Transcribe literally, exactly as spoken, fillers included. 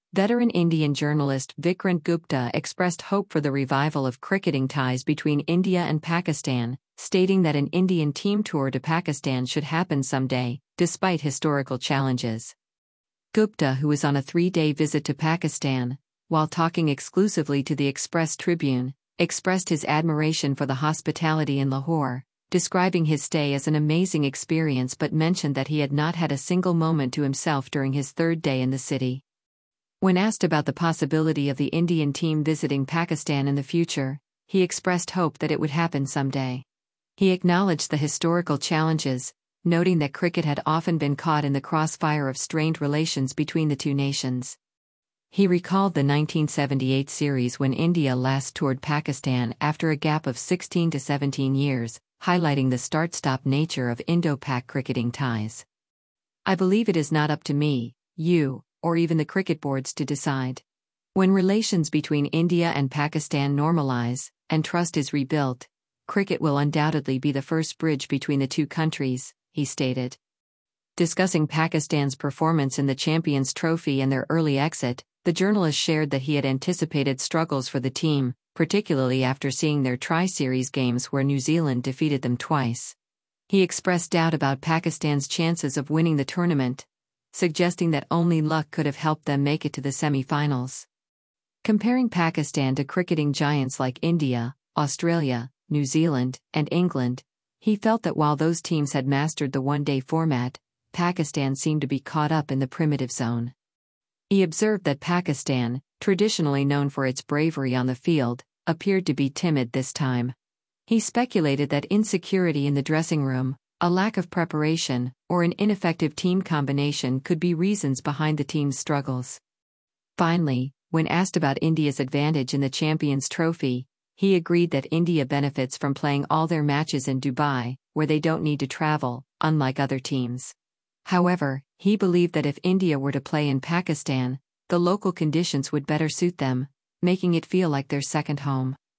Veteran Indian journalist Vikrant Gupta expressed hope for the revival of cricketing ties between India and Pakistan, stating that an Indian team tour to Pakistan should happen someday, despite historical challenges. Gupta, who was on a three-day visit to Pakistan, while talking exclusively to the Express Tribune, expressed his admiration for the hospitality in Lahore, describing his stay as an amazing experience but mentioned that he had not had a single moment to himself during his third day in the city. When asked about the possibility of the Indian team visiting Pakistan in the future, he expressed hope that it would happen someday. He acknowledged the historical challenges, noting that cricket had often been caught in the crossfire of strained relations between the two nations. He recalled the nineteen seventy-eight series when India last toured Pakistan after a gap of sixteen to seventeen years, highlighting the start-stop nature of Indo-Pak cricketing ties. "I believe it is not up to me, you, or even the cricket boards to decide. When relations between India and Pakistan normalize, and trust is rebuilt, cricket will undoubtedly be the first bridge between the two countries," he stated. Discussing Pakistan's performance in the Champions Trophy and their early exit, the journalist shared that he had anticipated struggles for the team, particularly after seeing their tri-series games where New Zealand defeated them twice. He expressed doubt about Pakistan's chances of winning the tournament, suggesting that only luck could have helped them make it to the semi-finals. Comparing Pakistan to cricketing giants like India, Australia, New Zealand, and England, he felt that while those teams had mastered the one-day format, Pakistan seemed to be caught up in the primitive zone. He observed that Pakistan, traditionally known for its bravery on the field, appeared to be timid this time. He speculated that insecurity in the dressing room, a lack of preparation, or an ineffective team combination could be reasons behind the team's struggles. Finally, when asked about India's advantage in the Champions Trophy, he agreed that India benefits from playing all their matches in Dubai, where they don't need to travel, unlike other teams. However, he believed that if India were to play in Pakistan, the local conditions would better suit them, making it feel like their second home.